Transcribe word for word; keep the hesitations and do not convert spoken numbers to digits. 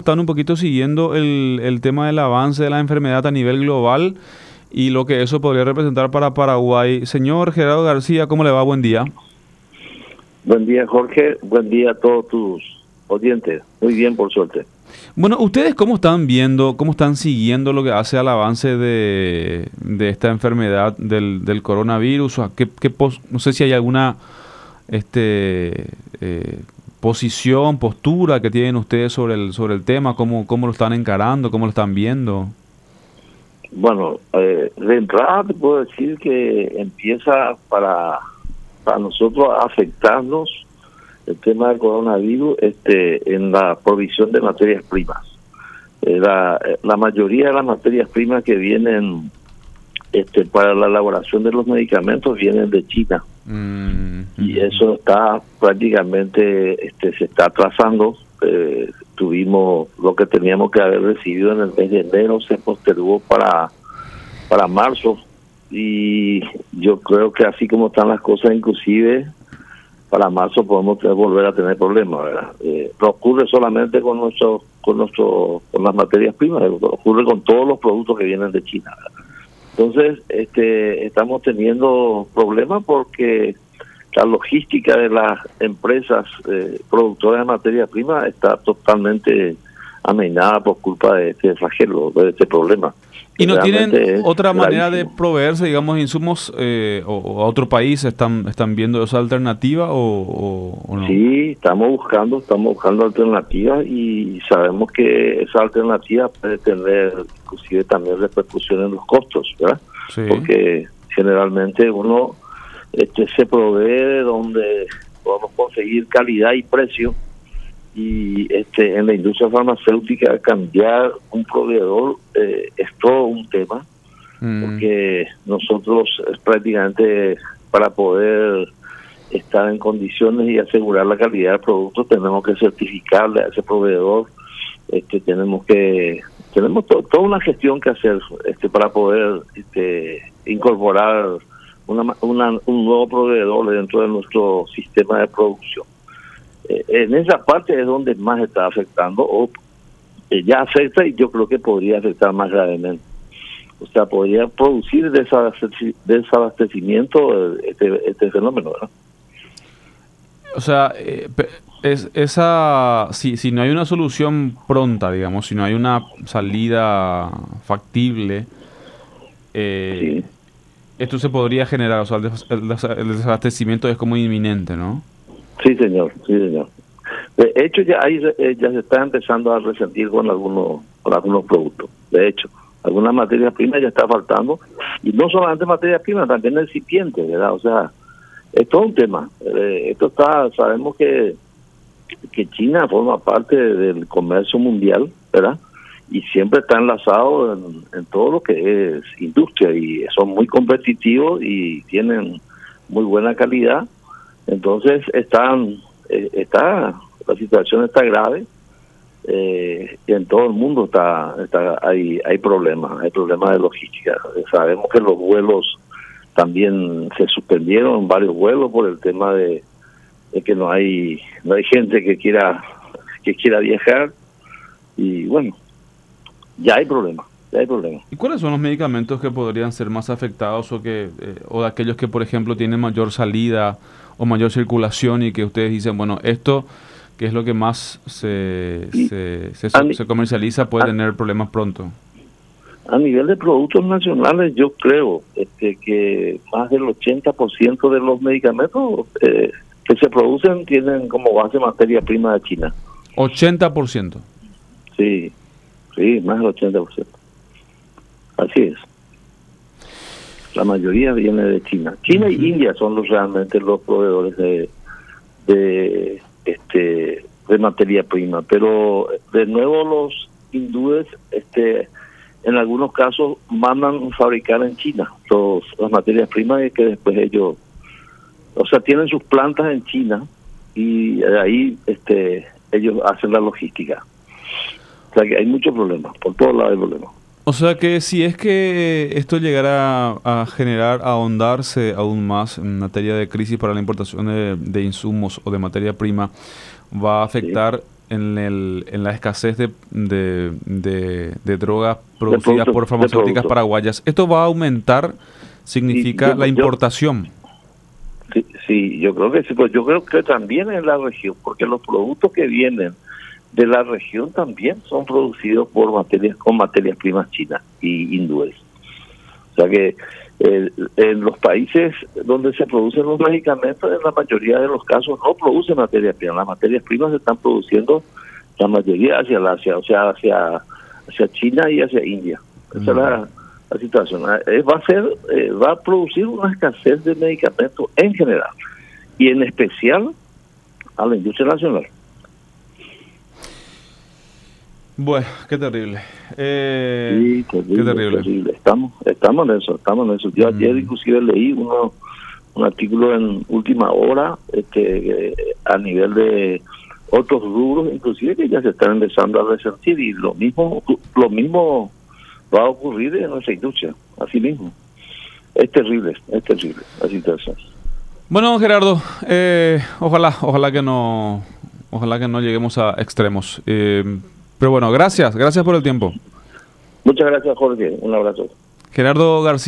están un poquito siguiendo el, el tema del avance de la enfermedad a nivel global y lo que eso podría representar para Paraguay. Señor Gerardo García, ¿cómo le va? Buen día. Buen día, Jorge. Buen día a todos tus oyentes. Muy bien, por suerte. Bueno, ¿ustedes cómo están viendo, cómo están siguiendo lo que hace al avance de, de esta enfermedad del, del coronavirus? ¿Qué, qué pos, no sé si hay alguna este, eh, posición, postura que tienen ustedes sobre el, sobre el tema, cómo, cómo lo están encarando, cómo lo están viendo. Bueno, eh, de entrada te puedo decir que empieza para, para nosotros a afectarnos el tema del coronavirus este, en la provisión de materias primas. Eh, la, la mayoría de las materias primas que vienen este, para la elaboración de los medicamentos vienen de China. Mm-hmm. Y eso está prácticamente, este, se está atrasando. Eh, tuvimos lo que teníamos que haber recibido en el mes de enero, se postergó para, para marzo. Y yo creo que así como están las cosas, inclusive para marzo podemos volver a tener problemas, ¿verdad? Eh, no ocurre solamente con nuestro, con nuestro, con las materias primas, ocurre con todos los productos que vienen de China, ¿verdad? Entonces, este, estamos teniendo problemas porque la logística de las empresas eh, productoras de materias primas está totalmente amainada por culpa de este flagelo, de este problema. ¿Y no tienen otra manera de proveerse, digamos, insumos eh, o, o a otro país? ¿Están están viendo esa alternativa o, o, o no? Sí, estamos buscando, estamos buscando alternativas y sabemos que esa alternativa puede tener inclusive también repercusión en los costos, ¿verdad? Sí. Porque generalmente uno este, se provee de donde podemos conseguir calidad y precio. Y este en la industria farmacéutica cambiar un proveedor eh, es todo un tema, mm. porque nosotros es prácticamente para poder estar en condiciones y asegurar la calidad del producto tenemos que certificarle a ese proveedor, este tenemos que tenemos to, toda una gestión que hacer este para poder este incorporar una, una un nuevo proveedor dentro de nuestro sistema de producción. En esa parte es donde más está afectando, o eh, ya afecta y yo creo que podría afectar más gravemente. O sea, podría producir desabastecimiento este, este fenómeno, ¿verdad? O sea, eh, es, esa si, si no hay una solución pronta, digamos, si no hay una salida factible, eh, sí. Esto se podría generar, o sea, el, des, el, des, el desabastecimiento es como inminente, ¿no? Sí, señor, sí, señor. De hecho, ya ahí ya se está empezando a resentir con algunos con algunos productos. De hecho, algunas materias primas ya está faltando. Y no solamente materias primas, también recipientes, ¿verdad? O sea, es todo un tema. Eh, esto está, sabemos que, que China forma parte del comercio mundial, ¿verdad? Y siempre está enlazado en, en todo lo que es industria. Y son muy competitivos y tienen muy buena calidad. Entonces están eh, está la situación está grave eh, y en todo el mundo está está hay hay problemas hay problemas de logística. Sabemos que los vuelos también se suspendieron, varios vuelos por el tema de, de que no hay no hay gente que quiera que quiera viajar y bueno, ya hay problemas. Ya hay problemas. ¿Y cuáles son los medicamentos que podrían ser más afectados o que eh, o de aquellos que, por ejemplo, tienen mayor salida o mayor circulación y que ustedes dicen, bueno, esto que es lo que más se, se, se, se, se comercializa puede a, tener problemas pronto? A nivel de productos nacionales, yo creo este, que más del ochenta por ciento de los medicamentos eh, que se producen tienen como base materia prima de China. ¿ochenta por ciento? Sí, sí, más del ochenta por ciento. Así es. La mayoría viene de China. China uh-huh. y India son los realmente los proveedores de, de este de materia prima, pero de nuevo los hindúes este en algunos casos mandan fabricar en China los, las materias primas y que después ellos, o sea, tienen sus plantas en China y ahí este ellos hacen la logística. O sea que hay muchos problemas, por todos lados hay problemas. O sea que si es que esto llegara a, a generar, a ahondarse aún más en materia de crisis para la importación de, de insumos o de materia prima, va a afectar sí. en, el, en la escasez de, de, de, de drogas producidas por farmacéuticas paraguayas. ¿Esto va a aumentar, significa, yo, la importación? Yo, sí, sí, yo creo que sí, pues yo creo que también en la región, porque los productos que vienen de la región también son producidos por materias con materias primas chinas y hindúes. O sea que eh, en los países donde se producen los medicamentos, en la mayoría de los casos no producen materias primas. Las materias primas se están produciendo la mayoría hacia el Asia, o sea, hacia hacia China y hacia India. Esa mm. es la, la situación. Eh, va a ser, eh, va a producir una escasez de medicamentos en general y en especial a la industria nacional. Bueno, qué terrible. Eh, sí, terrible, qué terrible. terrible. Estamos, estamos en eso, estamos en eso. Yo mm. ayer inclusive leí uno, un artículo en Última Hora, este, a nivel de otros rubros, inclusive que ya se están empezando a resentir, y lo mismo, lo mismo va a ocurrir en nuestra industria, así mismo. Es terrible, es terrible la situación. Bueno, Gerardo, eh, ojalá, ojalá que no, ojalá que no lleguemos a extremos. Eh, Pero bueno, gracias, gracias por el tiempo. Muchas gracias, Jorge. Un abrazo. Gerardo García.